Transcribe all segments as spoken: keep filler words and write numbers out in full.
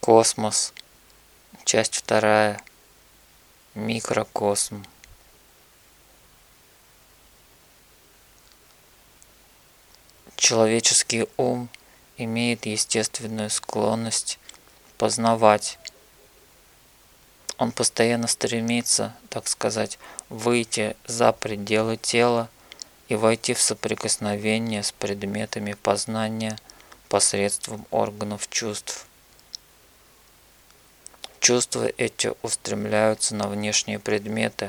Космос. Часть вторая. Микрокосм. Человеческий ум имеет естественную склонность познавать. Он постоянно стремится, так сказать, выйти за пределы тела и войти в соприкосновение с предметами познания посредством органов чувств. Чувства эти устремляются на внешние предметы.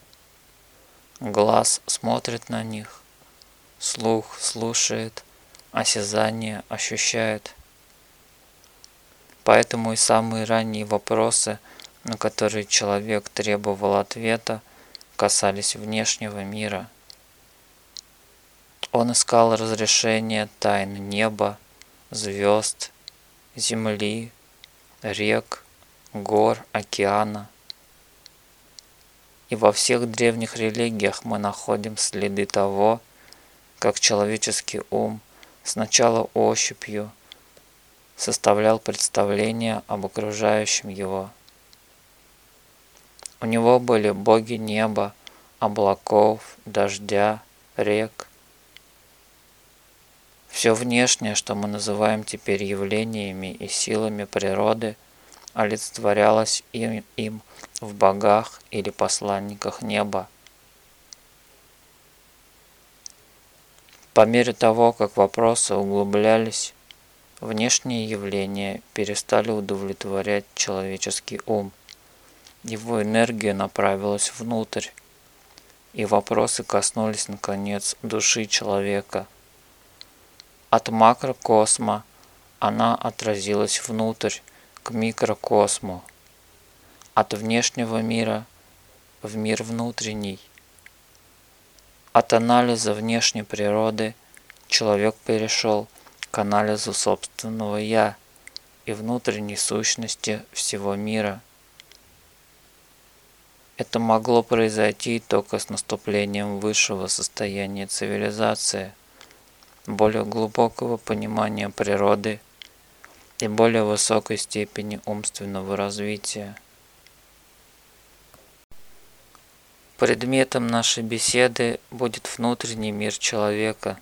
Глаз смотрит на них, слух слушает, осязание ощущает. Поэтому и самые ранние вопросы, на которые человек требовал ответа, касались внешнего мира. Он искал разрешения тайн неба, звезд, земли, рек, гор, океана. И во всех древних религиях мы находим следы того, как человеческий ум сначала ощупью составлял представление об окружающем его. У него были боги неба, облаков, дождя, рек. Все внешнее, что мы называем теперь явлениями и силами природы, олицетворялось им, им в богах или посланниках неба. По мере того, как вопросы углублялись, внешние явления перестали удовлетворять человеческий ум. Его энергия направилась внутрь, и вопросы коснулись, наконец, души человека. От макрокосма она отразилась внутрь, к микрокосму, от внешнего мира в мир внутренний. От анализа внешней природы человек перешел к анализу собственного «я» и внутренней сущности всего мира. Это могло произойти только с наступлением высшего состояния цивилизации, более глубокого понимания природы и более высокой степени умственного развития. Предметом нашей беседы будет внутренний мир человека.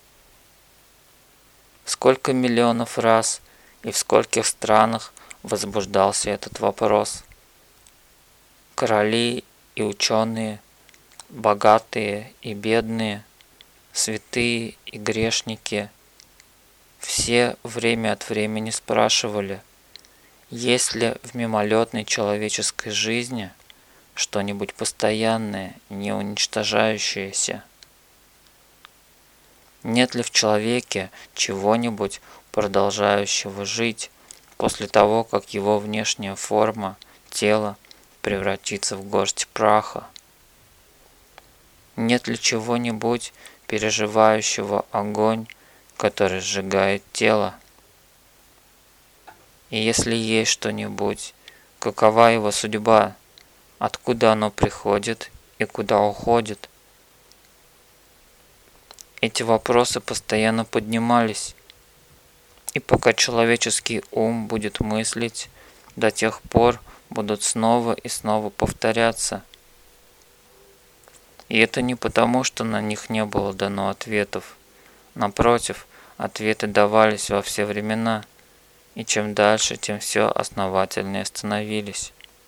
Сколько миллионов раз и в скольких странах возбуждался этот вопрос. Короли и ученые, богатые и бедные, святые и грешники, все время от времени спрашивали, есть ли в мимолетной человеческой жизни что-нибудь постоянное, не уничтожающееся? Нет ли в человеке чего-нибудь, продолжающего жить после того, как его внешняя форма, тело превратится в горсть праха? Нет ли чего-нибудь, переживающего огонь, который сжигает тело? И если есть что-нибудь, какова его судьба, откуда оно приходит и куда уходит? Эти вопросы постоянно поднимались, и пока человеческий ум будет мыслить, до тех пор будут снова и снова повторяться. И это не потому, что на них не было дано ответов. Напротив, ответы давались во все времена, и чем дальше, тем все основательнее становились.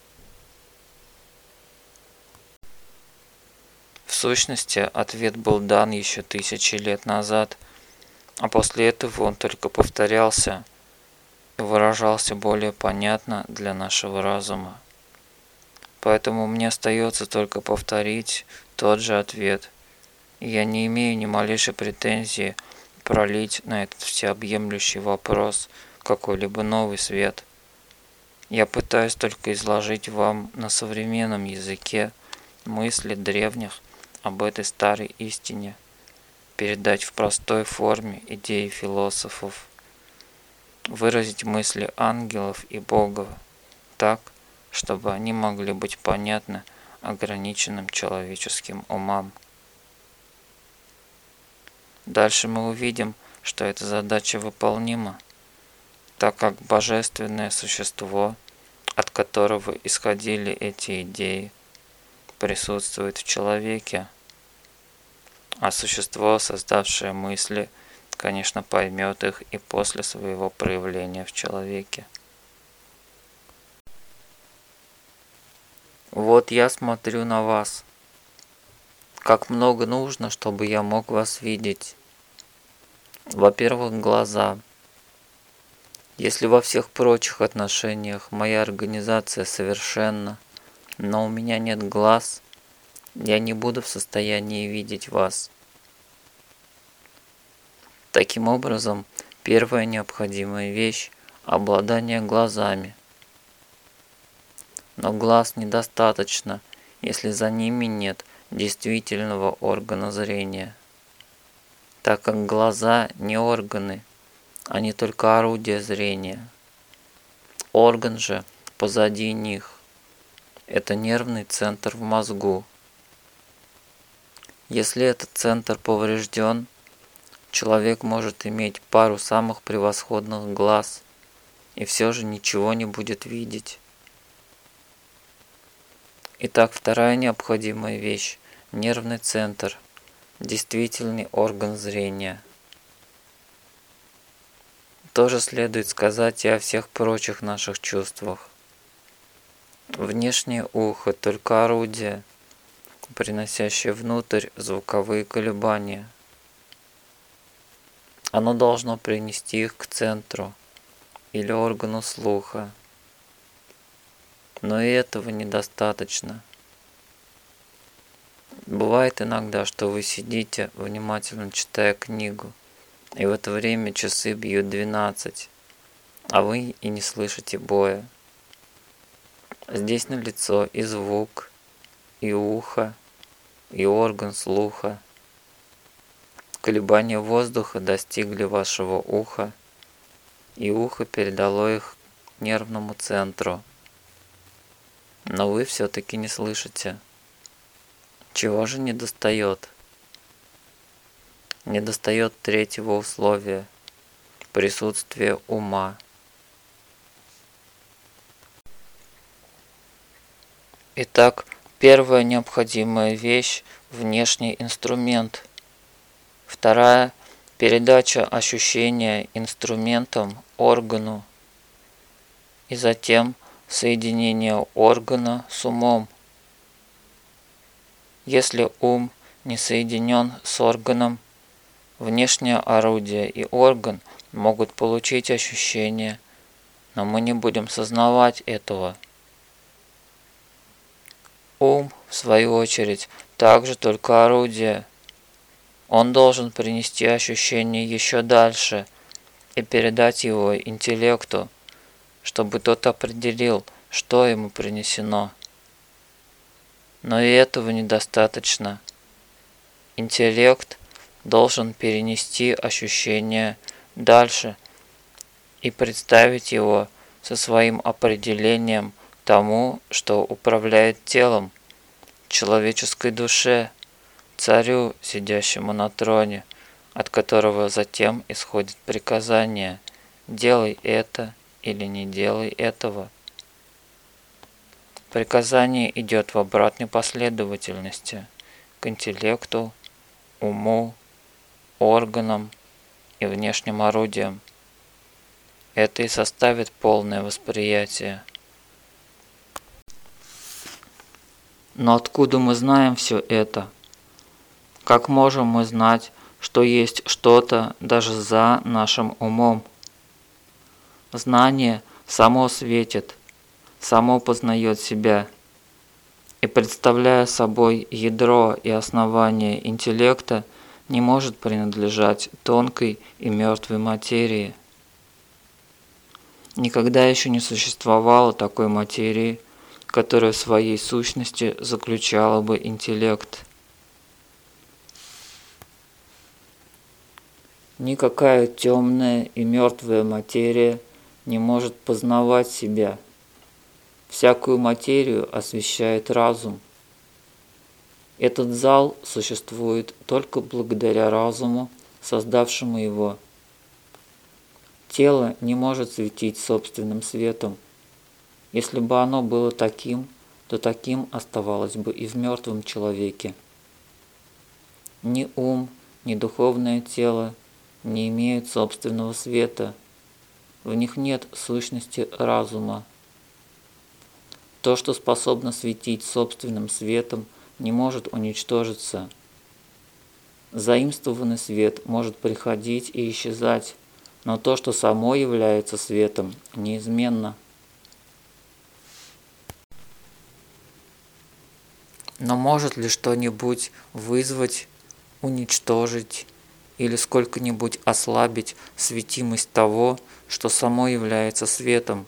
В сущности, ответ был дан еще тысячи лет назад, а после этого он только повторялся и выражался более понятно для нашего разума. Поэтому мне остается только повторить тот же ответ. И я не имею ни малейшей претензии пролить на этот всеобъемлющий вопрос какой-либо новый свет. Я пытаюсь только изложить вам на современном языке мысли древних об этой старой истине, передать в простой форме идеи философов, выразить мысли ангелов и богов так, чтобы они могли быть понятны ограниченным человеческим умам. Дальше мы увидим, что эта задача выполнима. так как божественное существо, от которого исходили эти идеи, присутствует в человеке, а существо, создавшее мысли, конечно, поймет их и после своего проявления в человеке. Вот я смотрю на вас. Как много нужно, чтобы я мог вас видеть. Во-первых, глаза. Если во всех прочих отношениях моя организация совершенна, но у меня нет глаз, я не буду в состоянии видеть вас. Таким образом, первая необходимая вещь – обладание глазами. Но глаз недостаточно, если за ними нет действительного органа зрения, так как глаза не органы, они только орудия зрения. Орган же позади них – это нервный центр в мозгу. Если этот центр поврежден, человек может иметь пару самых превосходных глаз и все же ничего не будет видеть. Итак, вторая необходимая вещь – нервный центр, действительный орган зрения. Тоже следует сказать и о всех прочих наших чувствах. Внешнее ухо – только орудие, приносящее внутрь звуковые колебания. Оно должно принести их к центру или органу слуха. Но и этого недостаточно. Бывает иногда, что вы сидите, внимательно читая книгу, и в это время часы бьют двенадцать, а вы и не слышите боя. Здесь налицо и звук, и ухо, и орган слуха. Колебания воздуха достигли вашего уха, и ухо передало их нервному центру. Но вы все-таки не слышите. Чего же недостает? Недостает третьего условия – присутствия ума. Итак, первая необходимая вещь – внешний инструмент. Вторая – передача ощущения инструментом органу. И затем соединение органа с умом. Если ум не соединен с органом, внешнее орудие и орган могут получить ощущение, но мы не будем сознавать этого. Ум, в свою очередь, также только орудие. Он должен принести ощущение еще дальше и передать его интеллекту, чтобы тот определил, что ему принесено. Но и этого недостаточно. Интеллект должен перенести ощущение дальше и представить его со своим определением тому, что управляет телом, человеческой душе, царю, сидящему на троне, от которого затем исходит приказание «делай это» или «не делай этого». Приказание идет в обратной последовательности к интеллекту, уму, органам и внешним орудиям. Это и составит полное восприятие. Но откуда мы знаем все это? Как можем мы знать, что есть что-то даже за нашим умом? Знание само светит, само познает себя, и, представляя собой ядро и основание интеллекта, не может принадлежать тонкой и мертвой материи. Никогда еще не существовало такой материи, которая в своей сущности заключала бы интеллект. Никакая темная и мертвая материя не может познавать себя. Всякую материю освещает разум. Этот зал существует только благодаря разуму, создавшему его. Тело не может светить собственным светом. Если бы оно было таким, то таким оставалось бы и в мертвом человеке. Ни ум, ни духовное тело не имеют собственного света. В них нет сущности разума. То, что способно светить собственным светом, не может уничтожиться. Заимствованный свет может приходить и исчезать, но то, что само является светом, неизменно. Но может ли что-нибудь вызвать, уничтожить или сколько-нибудь ослабить светимость того, что само является светом?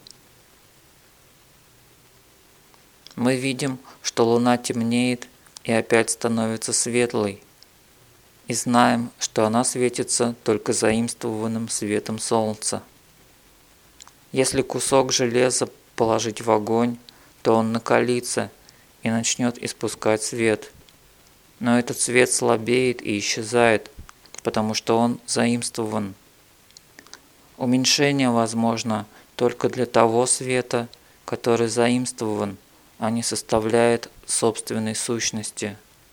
Мы видим, что Луна темнеет и опять становится светлой, и знаем, что она светится только заимствованным светом Солнца. Если кусок железа положить в огонь, то он накалится и начнет испускать свет. Но этот свет слабеет и исчезает, потому что он заимствован. Уменьшение возможно только для того света, который заимствован, а не составляет собственной сущности.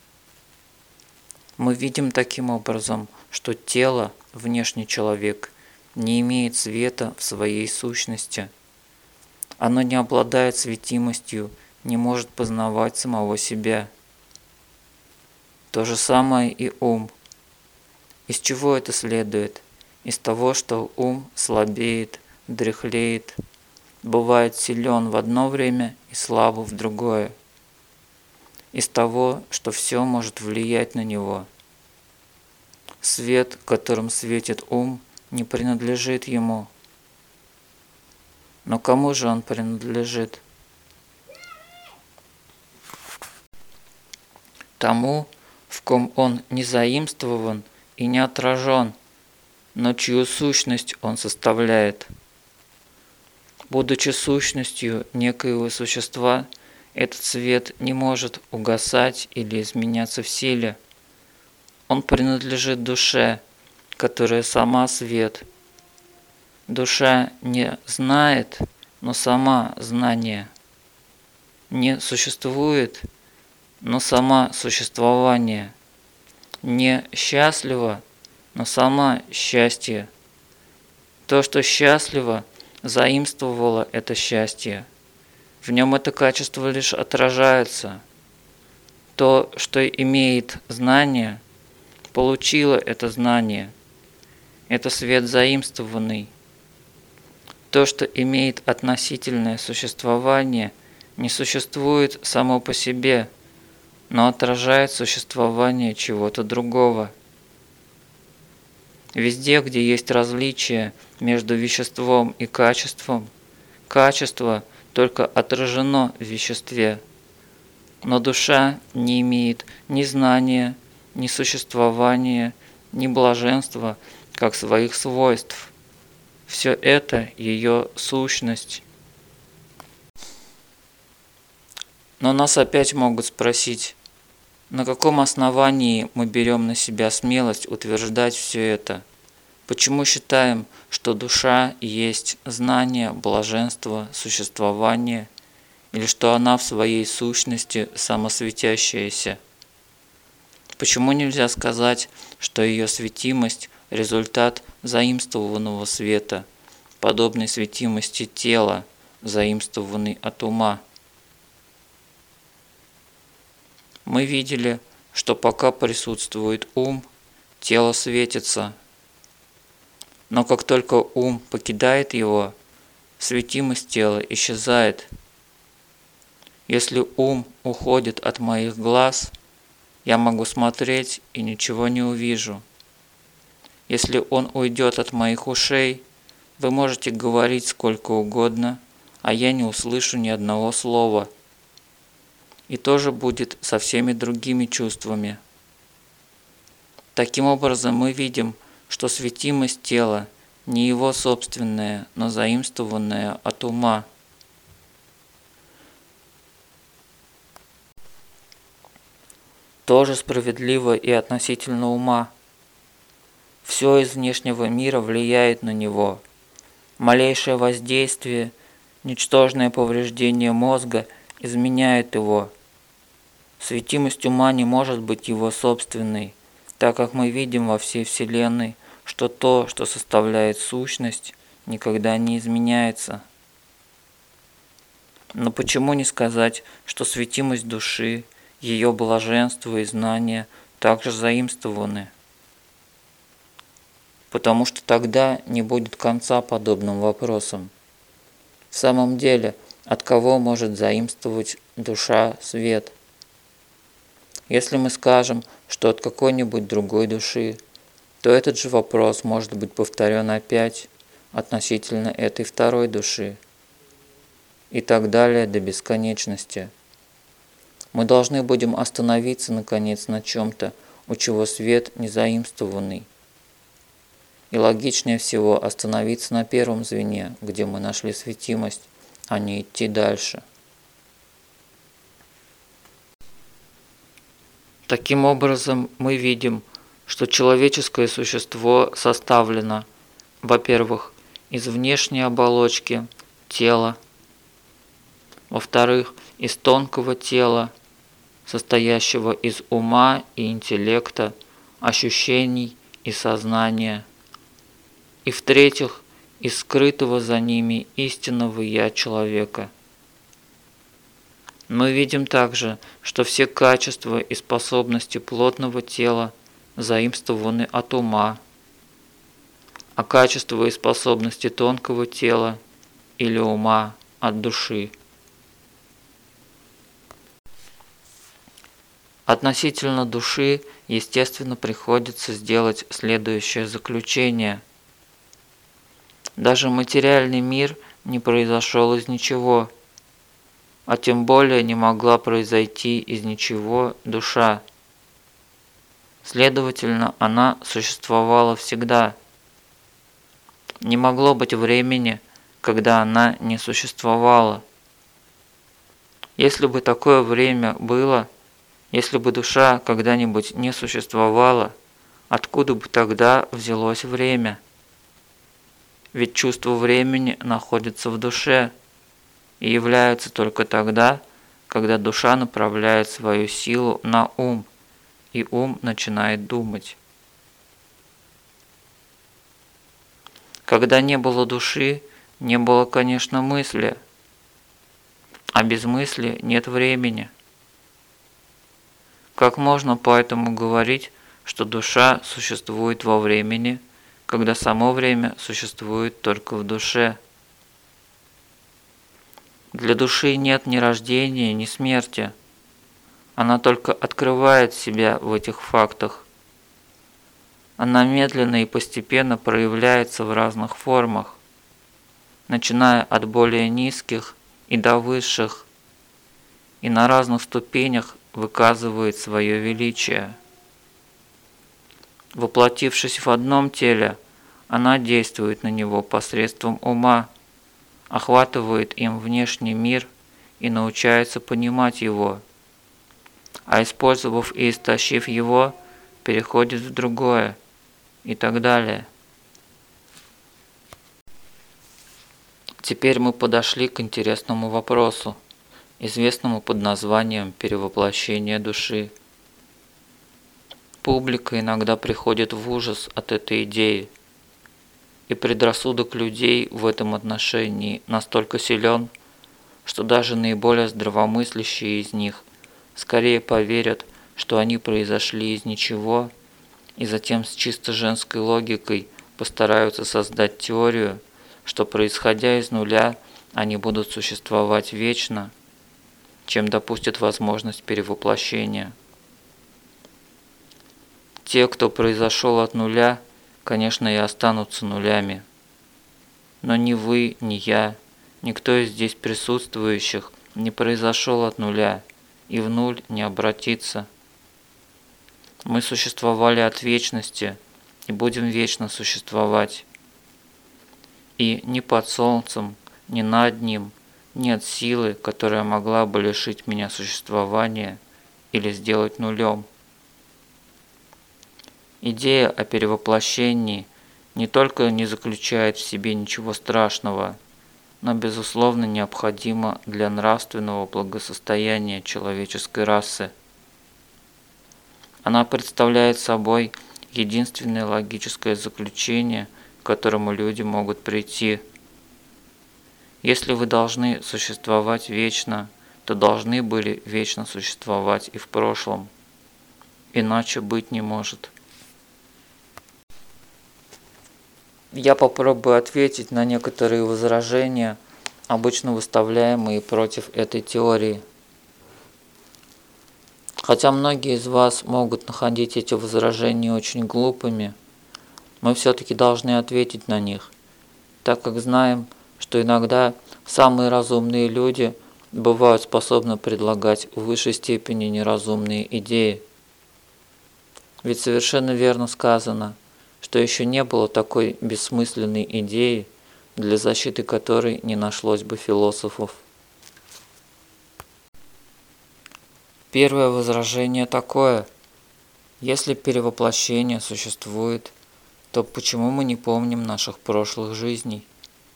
Мы видим таким образом, что тело, внешний человек, не имеет света в своей сущности. Оно не обладает светимостью, не может познавать самого себя. То же самое и ум. Из чего это следует? Из того, что ум слабеет, дряхлеет, бывает силен в одно время и слаб в другое. Из того, что все может влиять на него. Свет, которым светит ум, не принадлежит ему. Но кому же он принадлежит? Тому, в ком он не заимствован и не отражен, но чью сущность он составляет. Будучи сущностью некоего существа, этот свет не может угасать или изменяться в силе. Он принадлежит душе, которая сама свет. Душа не знает, но сама знание. Не существует, но сама существование. Не счастлива, но сама счастье. То, что счастливо, заимствовало это счастье. В нем это качество лишь отражается. То, что имеет знание, получило это знание. Это свет заимствованный. То, что имеет относительное существование, не существует само по себе, но отражает существование чего-то другого. Везде, где есть различие между веществом и качеством, качество только отражено в веществе, но душа не имеет ни знания, ни существования, ни блаженства как своих свойств. Все это ее сущность. Но нас опять могут спросить, на каком основании мы берем на себя смелость утверждать все это? Почему считаем, что душа есть знание, блаженство, существование, или что она в своей сущности самосветящаяся? Почему нельзя сказать, что ее светимость – результат заимствованного света, подобной светимости тела, заимствованной от ума? Мы видели, что пока присутствует ум, тело светится. Но как только ум покидает его, светимость тела исчезает. Если ум уходит от моих глаз, я могу смотреть и ничего не увижу. Если он уйдет от моих ушей, вы можете говорить сколько угодно, а я не услышу ни одного слова. И то же будет со всеми другими чувствами. Таким образом, мы видим, что светимость тела не его собственная, но заимствованная от ума. Тоже справедливо и относительно ума. Все из внешнего мира влияет на него. Малейшее воздействие, ничтожное повреждение мозга изменяет его. Светимость ума не может быть его собственной, так как мы видим во всей Вселенной, что то, что составляет сущность, никогда не изменяется. Но почему не сказать, что светимость души, ее блаженство и знания также заимствованы? Потому что тогда не будет конца подобным вопросам. В самом деле, от кого может заимствовать душа свет? Если мы скажем, что от какой-нибудь другой души, то этот же вопрос может быть повторен опять относительно этой второй души и так далее до бесконечности. Мы должны будем остановиться, наконец, на чем-то, у чего свет не заимствованный. И логичнее всего остановиться на первом звене, где мы нашли светимость, а не идти дальше. Таким образом, мы видим, что человеческое существо составлено, во-первых, из внешней оболочки тела, во-вторых, из тонкого тела, состоящего из ума и интеллекта, ощущений и сознания, и в-третьих, из скрытого за ними истинного «я» человека. Мы видим также, что все качества и способности плотного тела заимствованы от ума, а качества и способности тонкого тела или ума от души. Относительно души, естественно, приходится сделать следующее заключение. Даже материальный мир не произошел из ничего, а тем более не могла произойти из ничего душа. Следовательно, она существовала всегда. Не могло быть времени, когда она не существовала. Если бы такое время было, если бы душа когда-нибудь не существовала, откуда бы тогда взялось время? Ведь чувство времени находится в душе и является только тогда, когда душа направляет свою силу на ум, и ум начинает думать. Когда не было души, не было, конечно, мысли, а без мысли нет времени. Как можно поэтому говорить, что душа существует во времени, когда само время существует только в душе? Для души нет ни рождения, ни смерти. Она только открывает себя в этих фактах. Она медленно и постепенно проявляется в разных формах, начиная от более низких и до высших, и на разных ступенях выказывает свое величие. Воплотившись в одном теле, она действует на него посредством ума, охватывает им внешний мир и научается понимать его, а использовав и истощив его, переходит в другое и так далее. Теперь мы подошли к интересному вопросу, известному под названием перевоплощение души. Публика иногда приходит в ужас от этой идеи, и предрассудок людей в этом отношении настолько силен, что даже наиболее здравомыслящие из них скорее поверят, что они произошли из ничего, и затем с чисто женской логикой постараются создать теорию, что, происходя из нуля, они будут существовать вечно, чем допустят возможность перевоплощения. Те, кто произошел от нуля, конечно, и останутся нулями. Но ни вы, ни я, никто из здесь присутствующих не произошел от нуля и в нуль не обратится. Мы существовали от вечности и будем вечно существовать. И ни под солнцем, ни над ним нет силы, которая могла бы лишить меня существования или сделать нулем. Идея о перевоплощении не только не заключает в себе ничего страшного, но безусловно необходима для нравственного благосостояния человеческой расы. Она представляет собой единственное логическое заключение, к которому люди могут прийти. Если вы должны существовать вечно, то должны были вечно существовать и в прошлом. Иначе быть не может. Я попробую ответить на некоторые возражения, обычно выставляемые против этой теории. Хотя многие из вас могут находить эти возражения очень глупыми, мы все-таки должны ответить на них, так как знаем, что иногда самые разумные люди бывают способны предлагать в высшей степени неразумные идеи. Ведь совершенно верно сказано, что еще не было такой бессмысленной идеи, для защиты которой не нашлось бы философов. Первое возражение такое: если перевоплощение существует, то почему мы не помним наших прошлых жизней?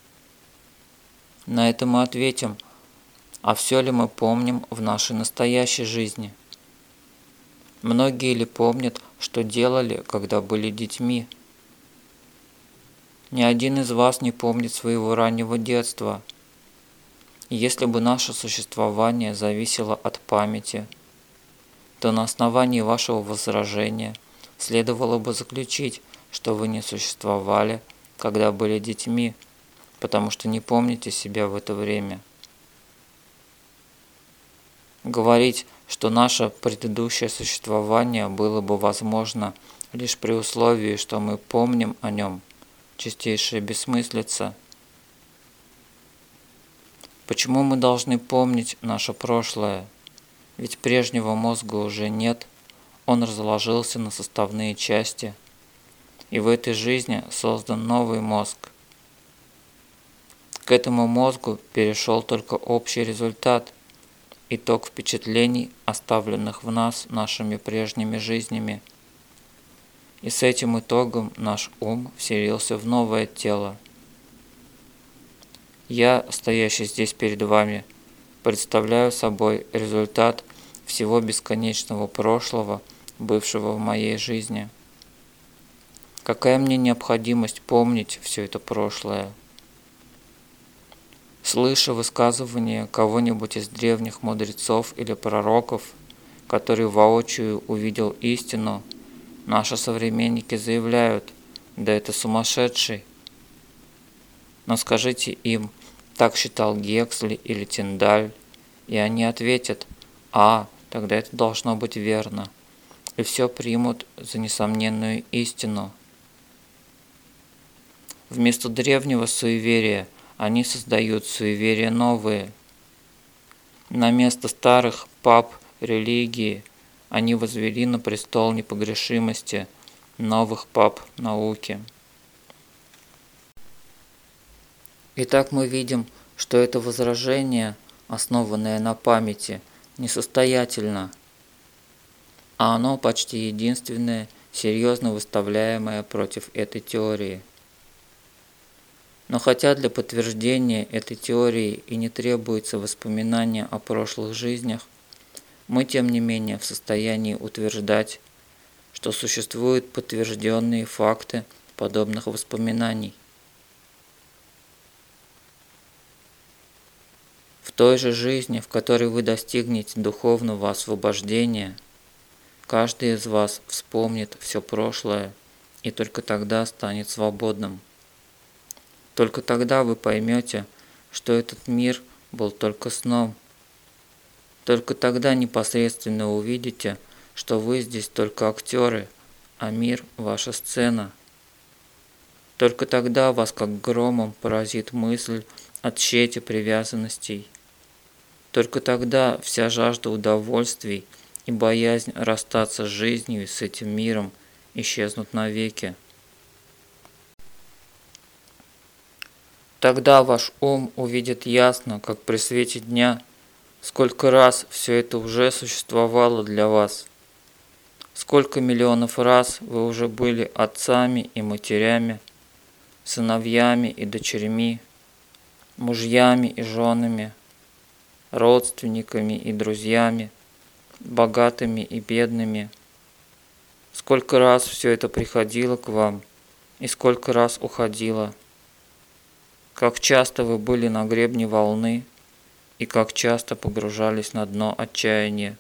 На это мы ответим: а все ли мы помним в нашей настоящей жизни? Многие ли помнят, что делали, когда были детьми? Ни один из вас не помнит своего раннего детства. И если бы наше существование зависело от памяти, то на основании вашего возражения следовало бы заключить, что вы не существовали, когда были детьми, потому что не помните себя в это время. Говорить, что наше предыдущее существование было бы возможно лишь при условии, что мы помним о нем, чистейшая бессмыслица. Почему мы должны помнить наше прошлое? Ведь прежнего мозга уже нет, он разложился на составные части, и в этой жизни создан новый мозг. К этому мозгу перешел только общий результат, итог впечатлений, оставленных в нас нашими прежними жизнями. И с этим итогом наш ум вселился в новое тело. Я, стоящий здесь перед вами, представляю собой результат всего бесконечного прошлого, бывшего в моей жизни. Какая мне необходимость помнить все это прошлое? Слыша высказывание кого-нибудь из древних мудрецов или пророков, который воочию увидел истину, наши современники заявляют: да это сумасшедший. Но скажите им: так считал Гексли или Тиндаль, и они ответят: а, тогда это должно быть верно, и все примут за несомненную истину. Вместо древнего суеверия они создают суеверия новые. На место старых пап религии они возвели на престол непогрешимости новых пап науки. Итак, мы видим, что это возражение, основанное на памяти, несостоятельно, а оно почти единственное, серьезно выставляемое против этой теории. Но хотя для подтверждения этой теории и не требуется воспоминания о прошлых жизнях, мы тем не менее в состоянии утверждать, что существуют подтвержденные факты подобных воспоминаний. В той же жизни, в которой вы достигнете духовного освобождения, каждый из вас вспомнит все прошлое и только тогда станет свободным. Только тогда вы поймете, что этот мир был только сном. Только тогда непосредственно увидите, что вы здесь только актеры, а мир – ваша сцена. Только тогда вас как громом поразит мысль о тщете привязанностей. Только тогда вся жажда удовольствий и боязнь расстаться с жизнью и с этим миром исчезнут навеки. Тогда ваш ум увидит ясно, как при свете дня, сколько раз все это уже существовало для вас, сколько миллионов раз вы уже были отцами и матерями, сыновьями и дочерьми, мужьями и женами, родственниками и друзьями, богатыми и бедными. Сколько раз все это приходило к вам и сколько раз уходило. Как часто вы были на гребне волны и как часто погружались на дно отчаяния.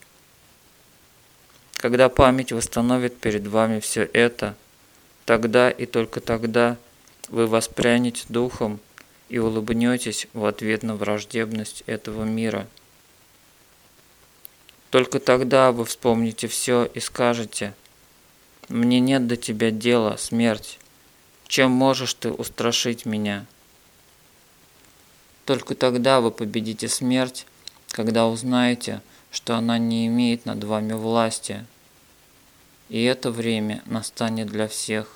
Когда память восстановит перед вами все это, тогда и только тогда вы воспрянете духом и улыбнетесь в ответ на враждебность этого мира. Только тогда вы вспомните все и скажете: «Мне нет до тебя дела, смерть. Чем можешь ты устрашить меня?» Только тогда вы победите смерть, когда узнаете, что она не имеет над вами власти. И это время настанет для всех.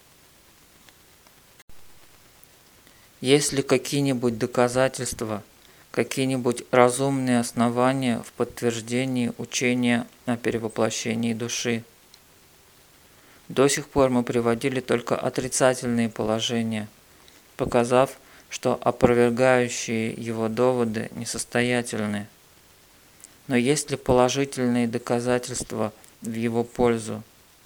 Есть ли какие-нибудь доказательства, какие-нибудь разумные основания в подтверждении учения о перевоплощении души? До сих пор мы приводили только отрицательные положения, показав, что опровергающие его доводы несостоятельны. Но есть ли положительные доказательства в его пользу?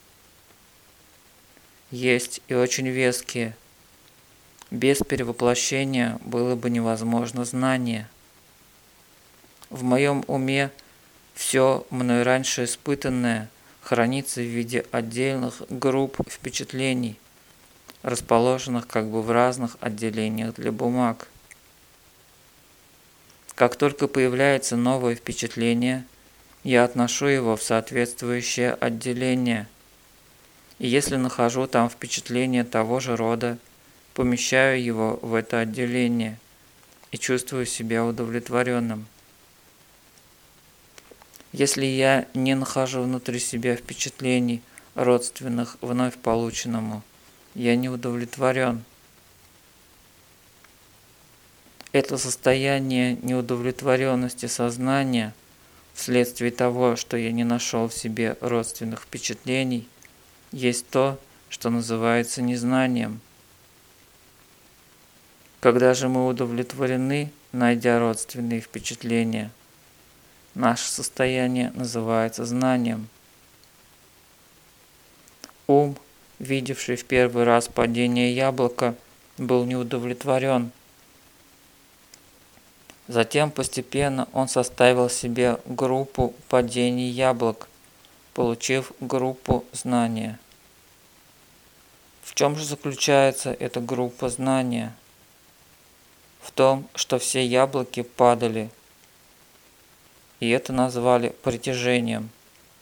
Есть, и очень веские. Без перевоплощения было бы невозможно знание. В моем уме все мной раньше испытанное хранится в виде отдельных групп впечатлений, расположенных как бы в разных отделениях для бумаг. Как только появляется новое впечатление, я отношу его в соответствующее отделение, и если нахожу там впечатление того же рода, помещаю его в это отделение и чувствую себя удовлетворенным. Если я не нахожу внутри себя впечатлений, родственных вновь полученному, я не удовлетворен. Это состояние неудовлетворенности сознания вследствие того, что я не нашел в себе родственных впечатлений, есть то, что называется незнанием. Когда же мы удовлетворены, найдя родственные впечатления, наше состояние называется знанием. Ум, видевший в первый раз падение яблока, был неудовлетворен. Затем постепенно он составил себе группу падений яблок, получив группу знания. В чем же заключается эта группа знания? В том, что все яблоки падали, и это назвали притяжением.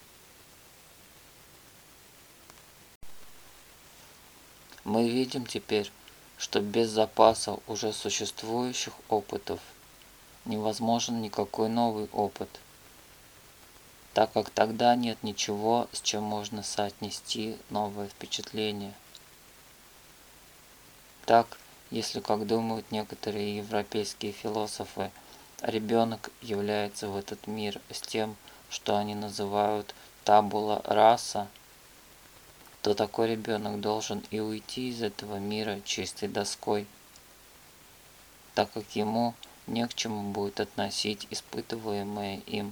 Мы видим теперь, что без запаса уже существующих опытов невозможен никакой новый опыт, так как тогда нет ничего, с чем можно соотнести новое впечатление. Так, если, как думают некоторые европейские философы, ребенок является в этот мир с тем, что они называют табула раса, то такой ребенок должен и уйти из этого мира чистой доской, так как ему не к чему будет относить испытываемое им.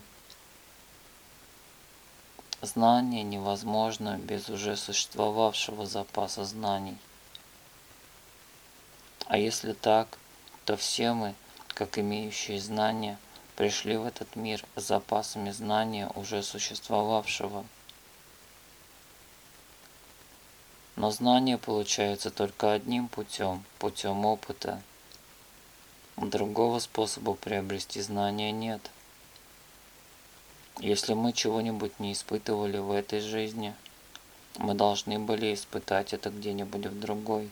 Знание невозможно без уже существовавшего запаса знаний. А если так, то все мы, как имеющие знания, пришли в этот мир с запасами знания уже существовавшего. Но знание получается только одним путем, путем опыта. Другого способа приобрести знания нет. Если мы чего-нибудь не испытывали в этой жизни, мы должны были испытать это где-нибудь в другой.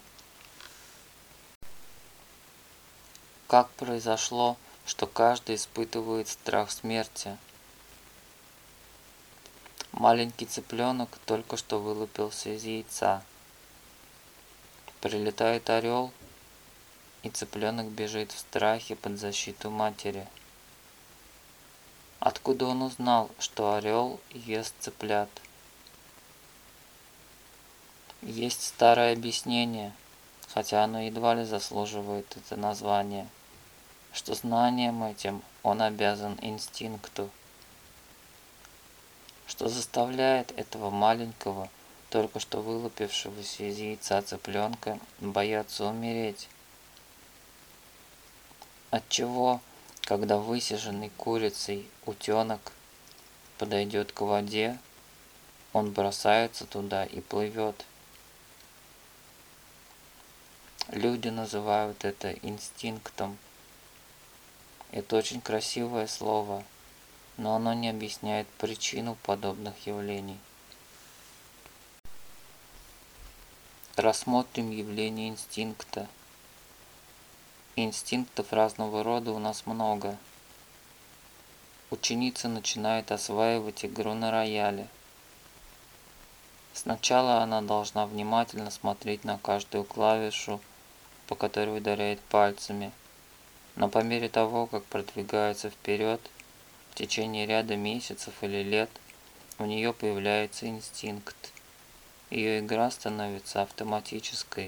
Как произошло, что каждый испытывает страх смерти? Маленький цыпленок только что вылупился из яйца. Прилетает орел, и цыпленок бежит в страхе под защиту матери. Откуда он узнал, что орел ест цыплят? Есть старое объяснение, хотя оно едва ли заслуживает это название, что знанием этим он обязан инстинкту, что заставляет этого маленького, только что вылупившегося из яйца цыпленка бояться умереть. Отчего, когда высиженный курицей утенок подойдет к воде, он бросается туда и плывет. Люди называют это инстинктом. Это очень красивое слово, но оно не объясняет причину подобных явлений. Рассмотрим явление инстинкта. Инстинктов разного рода у нас много. Ученица начинает осваивать игру на рояле. Сначала она должна внимательно смотреть на каждую клавишу, по которой ударяет пальцами, но по мере того, как продвигается вперед, в течение ряда месяцев или лет, у нее появляется инстинкт. Ее игра становится автоматической.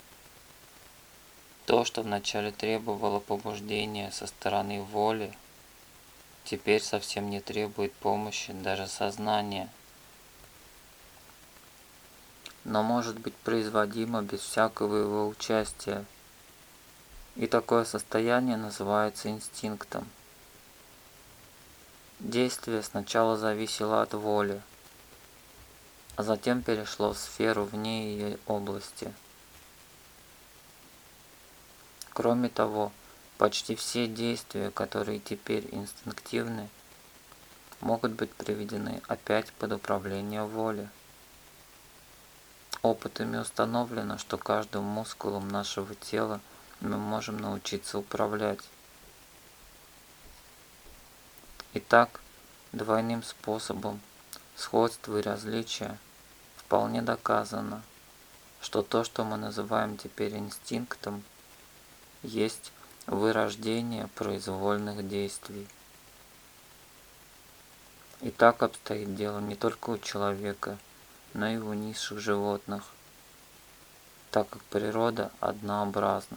То, что вначале требовало побуждения со стороны воли, теперь совсем не требует помощи даже сознания, но может быть производимо без всякого его участия. И такое состояние называется инстинктом. Действие сначала зависело от воли, а затем перешло в сферу вне ее области. Кроме того, почти все действия, которые теперь инстинктивны, могут быть приведены опять под управление воли. Опытами установлено, что каждым мускулом нашего тела мы можем научиться управлять. Итак, двойным способом, сходства и различия, вполне доказано, что то, что мы называем теперь инстинктом, есть вырождение произвольных действий. И так обстоит дело не только у человека, но и у низших животных, так как природа однообразна.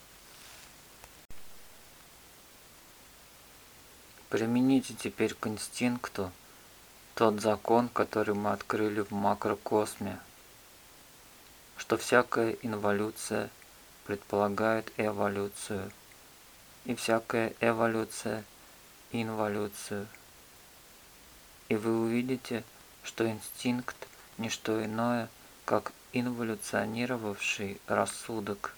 Примените теперь к инстинкту тот закон, который мы открыли в макрокосме, что всякая инволюция предполагает эволюцию, и всякая эволюция – инволюцию. И вы увидите, что инстинкт – не что иное, как инволюционировавший рассудок.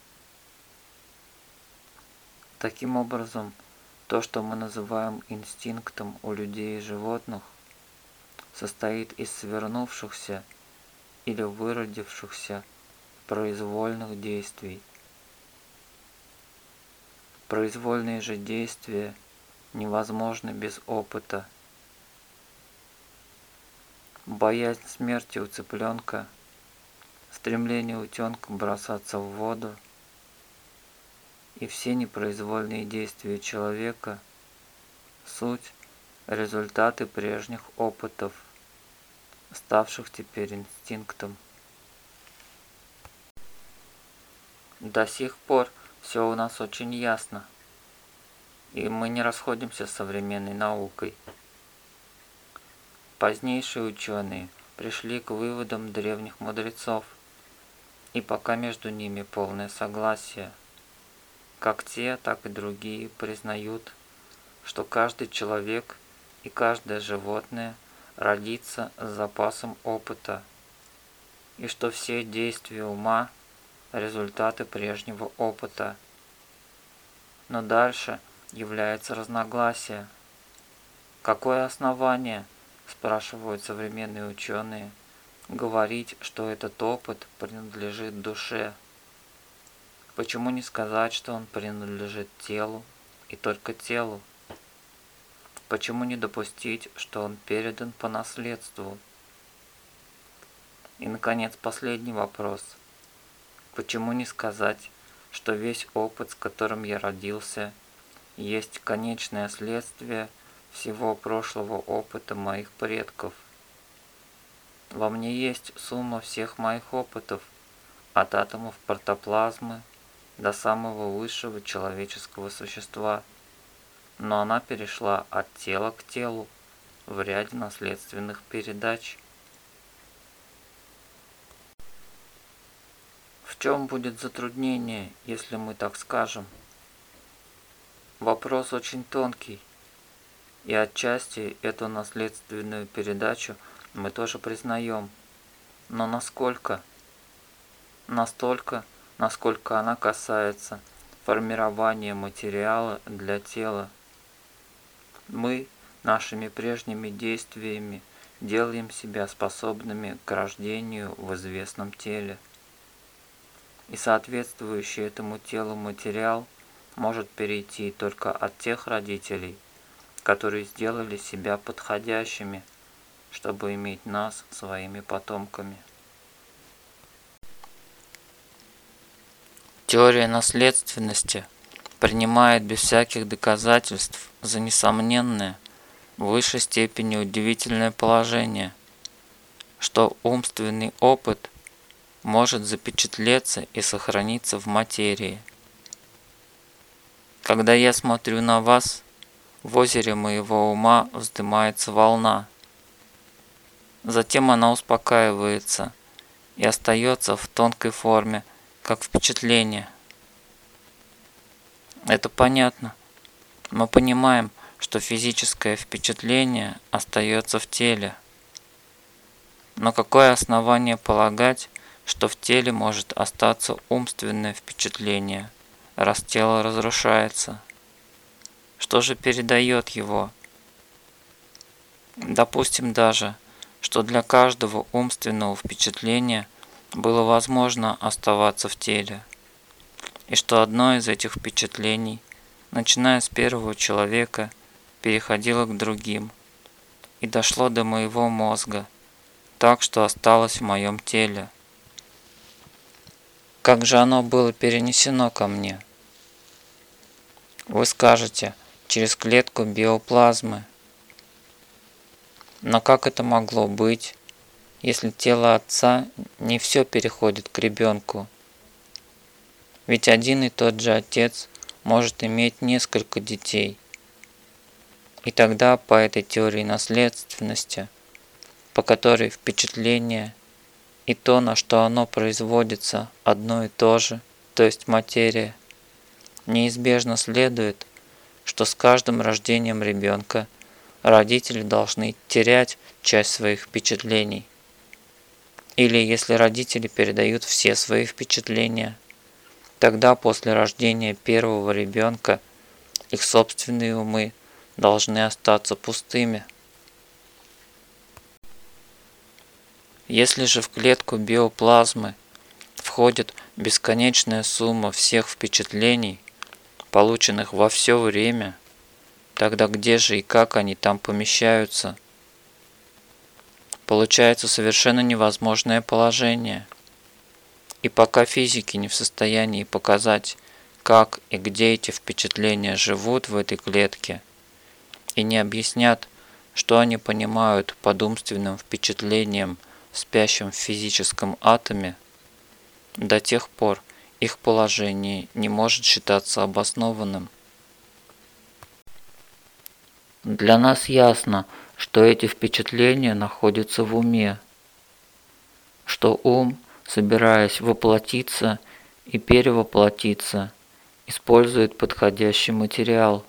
Таким образом, то, что мы называем инстинктом у людей и животных, состоит из свернувшихся или выродившихся произвольных действий. Произвольные же действия невозможны без опыта. Боязнь смерти у цыпленка, стремление утенка бросаться в воду и все непроизвольные действия человека – суть результаты прежних опытов, ставших теперь инстинктом. До сих пор все у нас очень ясно, и мы не расходимся с современной наукой. Позднейшие ученые пришли к выводам древних мудрецов, и пока между ними полное согласие. Как те, так и другие признают, что каждый человек и каждое животное родится с запасом опыта, и что все действия ума – результаты прежнего опыта. Но дальше является разногласие. Какое основание, спрашивают современные ученые, говорить, что этот опыт принадлежит душе? Почему не сказать, что он принадлежит телу и только телу? Почему не допустить, что он передан по наследству? И, наконец, последний вопрос. Почему не сказать, что весь опыт, с которым я родился, есть конечное следствие всего прошлого опыта моих предков? Во мне есть сумма всех моих опытов, от атомов протоплазмы до самого высшего человеческого существа, но она перешла от тела к телу в ряде наследственных передач. В чем будет затруднение, если мы так скажем? Вопрос очень тонкий, и отчасти эту наследственную передачу мы тоже признаем. Но насколько? Настолько, насколько она касается формирования материала для тела. Мы нашими прежними действиями делаем себя способными к рождению в известном теле. И соответствующий этому телу материал может перейти только от тех родителей, которые сделали себя подходящими, чтобы иметь нас своими потомками. Теория наследственности принимает без всяких доказательств за несомненное, в высшей степени удивительное положение, что умственный опыт может запечатлеться и сохраниться в материи. Когда я смотрю на вас, в озере моего ума вздымается волна. Затем она успокаивается и остается в тонкой форме, как впечатление. Это понятно. Мы понимаем, что физическое впечатление остается в теле. Но какое основание полагать, что в теле может остаться умственное впечатление, раз тело разрушается? Что же передает его? Допустим даже, что для каждого умственного впечатления было возможно оставаться в теле, и что одно из этих впечатлений, начиная с первого человека, переходило к другим и дошло до моего мозга, так что осталось в моем теле. Как же оно было перенесено ко мне? Вы скажете, через клетку биоплазмы. Но как это могло быть, если тело отца не все переходит к ребенку? Ведь один и тот же отец может иметь несколько детей. И тогда по этой теории наследственности, по которой впечатление и то, на что оно производится, одно и то же, то есть материя, неизбежно следует, что с каждым рождением ребенка родители должны терять часть своих впечатлений. Или если родители передают все свои впечатления, тогда после рождения первого ребенка их собственные умы должны остаться пустыми. Если же в клетку биоплазмы входит бесконечная сумма всех впечатлений, полученных во все время, тогда где же и как они там помещаются? Получается совершенно невозможное положение. И пока физики не в состоянии показать, как и где эти впечатления живут в этой клетке, и не объяснят, что они понимают под умственным впечатлением, спящим в физическом атоме, до тех пор их положение не может считаться обоснованным. Для нас ясно, что эти впечатления находятся в уме, что ум, собираясь воплотиться и перевоплотиться, использует подходящий материал,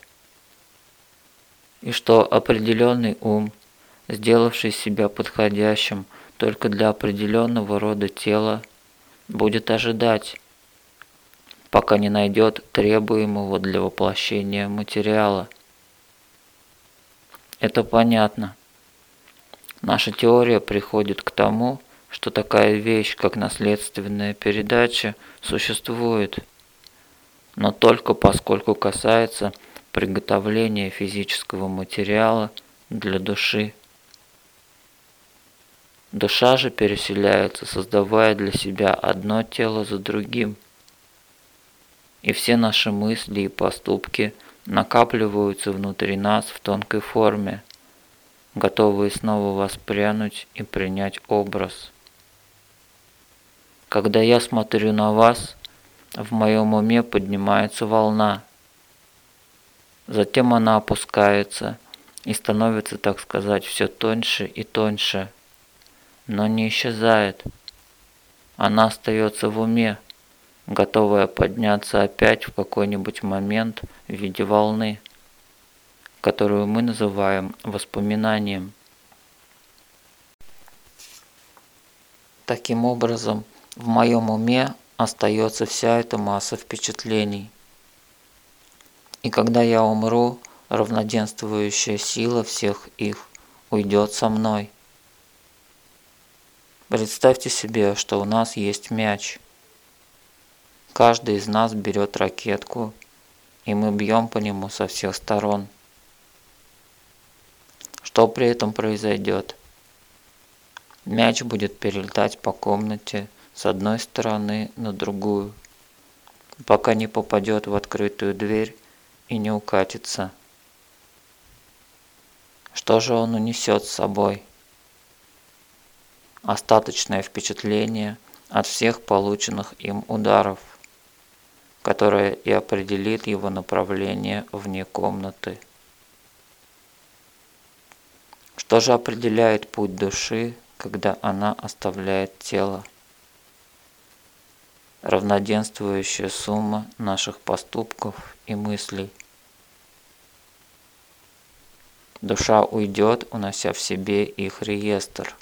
и что определенный ум, сделавший себя подходящим только для определенного рода тела, будет ожидать, пока не найдет требуемого для воплощения материала. Это понятно. Наша теория приходит к тому, что такая вещь, как наследственная передача, существует, но только поскольку касается приготовления физического материала для души. Душа же переселяется, создавая для себя одно тело за другим. И все наши мысли и поступки накапливаются внутри нас в тонкой форме, готовые снова воспрянуть и принять образ. Когда я смотрю на вас, в моем уме поднимается волна. Затем она опускается и становится, так сказать, все тоньше и тоньше, но не исчезает. Она остается в уме, готовая подняться опять в какой-нибудь момент в виде волны, которую мы называем воспоминанием. Таким образом, в моем уме остается вся эта масса впечатлений. И когда я умру, равноденствующая сила всех их уйдет со мной. Представьте себе, что у нас есть мяч. Каждый из нас берет ракетку, и мы бьем по нему со всех сторон. Что при этом произойдет? Мяч будет перелетать по комнате с одной стороны на другую, пока не попадет в открытую дверь и не укатится. Что же он унесет с собой? Остаточное впечатление от всех полученных им ударов, которое и определит его направление вне комнаты. Что же определяет путь души, когда она оставляет тело? Равноденствующая сумма наших поступков и мыслей. Душа уйдет, унося в себе их реестр.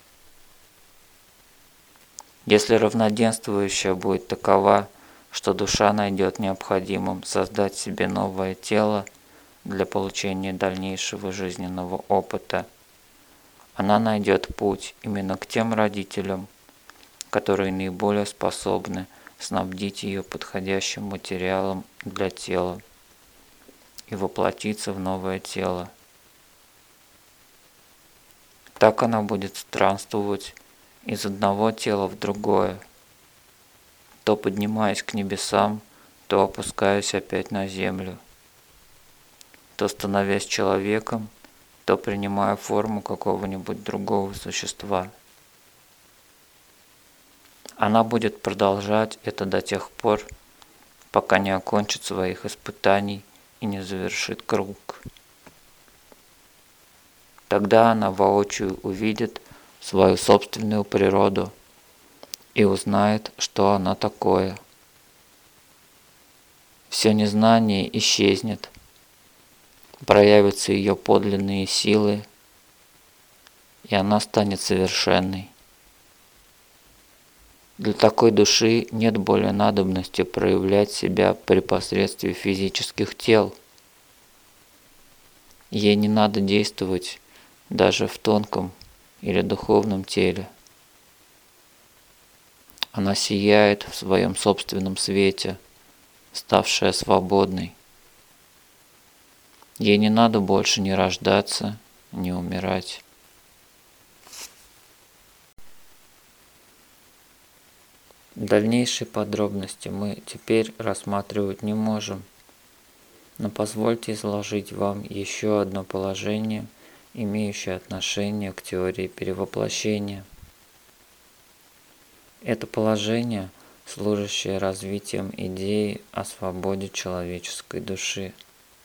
Если равноденствующая будет такова, что душа найдет необходимым создать себе новое тело для получения дальнейшего жизненного опыта, она найдет путь именно к тем родителям, которые наиболее способны снабдить ее подходящим материалом для тела и воплотиться в новое тело. Так она будет странствовать из одного тела в другое, то поднимаясь к небесам, то опускаясь опять на землю, то становясь человеком, то принимая форму какого-нибудь другого существа. Она будет продолжать это до тех пор, пока не окончит своих испытаний и не завершит круг. Тогда она воочию увидит свою собственную природу и узнает, что она такое. Все незнание исчезнет, проявятся ее подлинные силы, и она станет совершенной. Для такой души нет более надобности проявлять себя при посредстве физических тел. Ей не надо действовать даже в тонком или духовном теле. Она сияет в своем собственном свете, ставшая свободной. Ей не надо больше ни рождаться, ни умирать. Дальнейшие подробности мы теперь рассматривать не можем, но позвольте изложить вам еще одно положение, имеющее отношение к теории перевоплощения. Это положение, служащее развитием идеи о свободе человеческой души.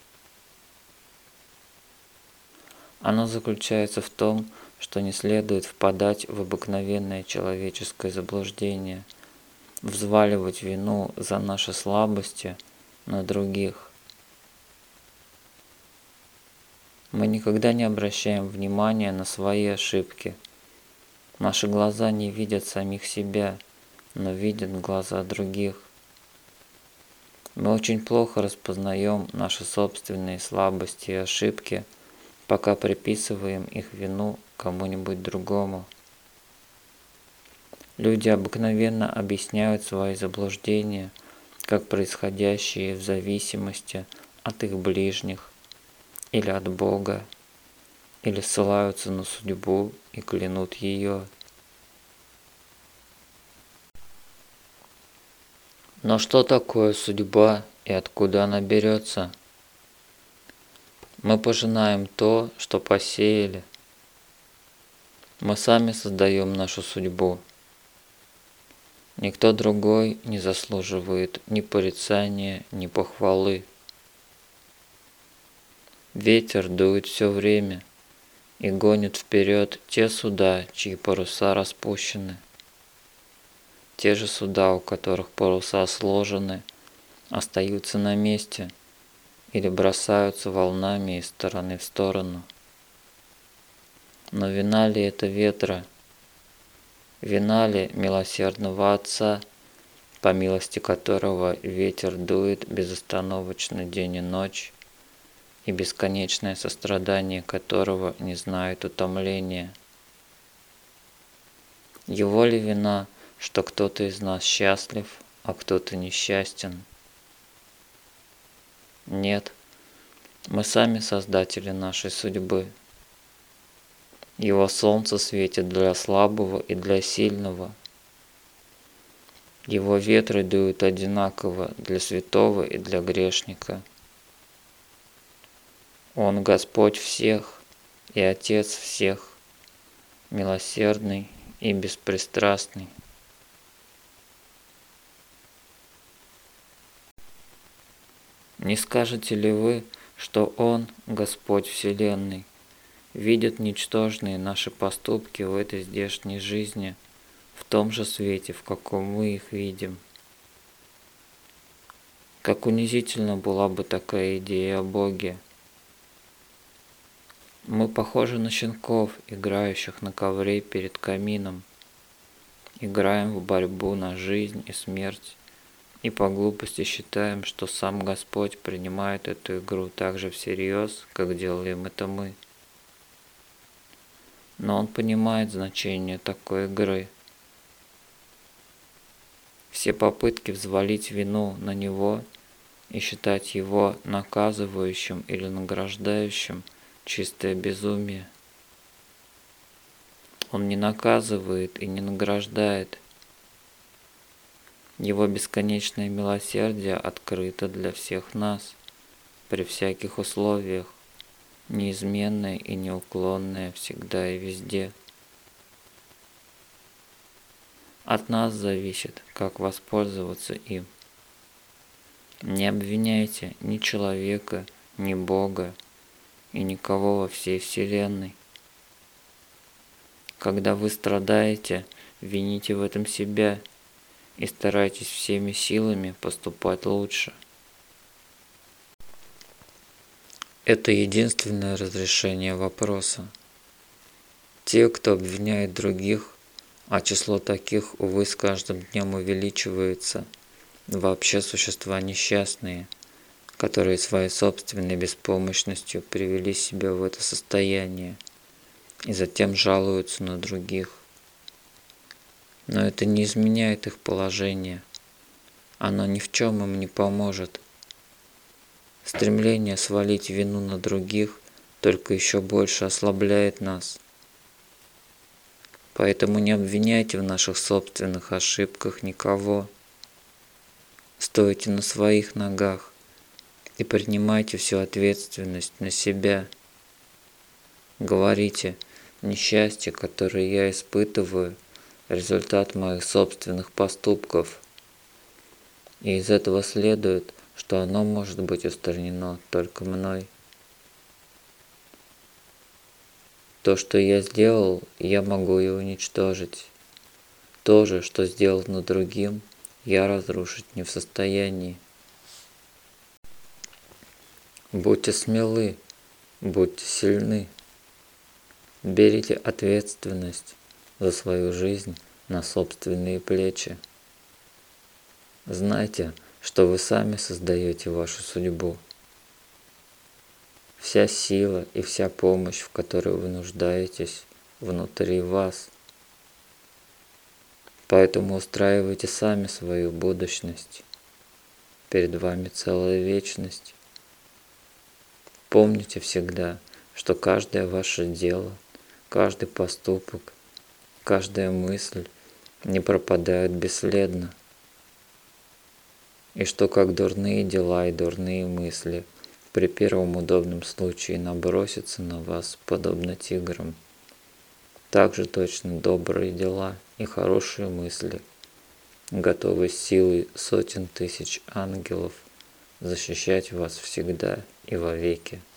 Оно заключается в том, что не следует впадать в обыкновенное человеческое заблуждение, взваливать вину за наши слабости на других. Мы никогда не обращаем внимания на свои ошибки. Наши глаза не видят самих себя, но видят глаза других. Мы очень плохо распознаем наши собственные слабости и ошибки, пока приписываем их вину кому-нибудь другому. Люди обыкновенно объясняют свои заблуждения, как происходящие в зависимости от их ближних, или от Бога, или ссылаются на судьбу и клянут ее. Но что такое судьба и откуда она берется? Мы пожинаем то, что посеяли. Мы сами создаем нашу судьбу. Никто другой не заслуживает ни порицания, ни похвалы. Ветер дует все время и гонит вперед те суда, чьи паруса распущены. Те же суда, у которых паруса сложены, остаются на месте или бросаются волнами из стороны в сторону. Но вина ли это ветра? Вина ли милосердного Отца, по милости которого ветер дует безостановочно день и ночь, и бесконечное сострадание которого не знает утомления? Его ли вина, что кто-то из нас счастлив, а кто-то несчастен? Нет, мы сами создатели нашей судьбы. Его солнце светит для слабого и для сильного. Его ветры дуют одинаково для святого и для грешника. Он Господь всех и Отец всех, милосердный и беспристрастный. Не скажете ли вы, что Он, Господь Вселенной, видит ничтожные наши поступки в этой здешней жизни в том же свете, в каком мы их видим? Как унизительна была бы такая идея о Боге. Мы похожи на щенков, играющих на ковре перед камином. Играем в борьбу на жизнь и смерть, и по глупости считаем, что сам Господь принимает эту игру так же всерьез, как делаем это мы. Но Он понимает значение такой игры. Все попытки взвалить вину на Него и считать Его наказывающим или награждающим – чистое безумие. Он не наказывает и не награждает. Его бесконечное милосердие открыто для всех нас, при всяких условиях, неизменное и неуклонное всегда и везде. От нас зависит, как воспользоваться им. Не обвиняйте ни человека, ни Бога, и никого во всей Вселенной. Когда вы страдаете, вините в этом себя и старайтесь всеми силами поступать лучше. Это единственное разрешение вопроса. Те, кто обвиняет других, а число таких, увы, с каждым днем увеличивается, вообще существа несчастные, которые своей собственной беспомощностью привели себя в это состояние и затем жалуются на других. Но это не изменяет их положение, оно ни в чем им не поможет. Стремление свалить вину на других только еще больше ослабляет нас. Поэтому не обвиняйте в наших собственных ошибках никого. Стойте на своих ногах и принимайте всю ответственность на себя. Говорите: несчастье, которое я испытываю, результат моих собственных поступков. И из этого следует, что оно может быть устранено только мной. То, что я сделал, я могу и уничтожить. То же, что сделано другим, я разрушить не в состоянии. Будьте смелы, будьте сильны. Берите ответственность за свою жизнь на собственные плечи. Знайте, что вы сами создаете вашу судьбу. Вся сила и вся помощь, в которой вы нуждаетесь, внутри вас. Поэтому устраивайте сами свою будущность. Перед вами целая вечность. Помните всегда, что каждое ваше дело, каждый поступок, каждая мысль не пропадают бесследно. И что как дурные дела и дурные мысли при первом удобном случае набросятся на вас, подобно тиграм, так же точно добрые дела и хорошие мысли готовый силой сотен тысяч ангелов защищать вас всегда и вовеки.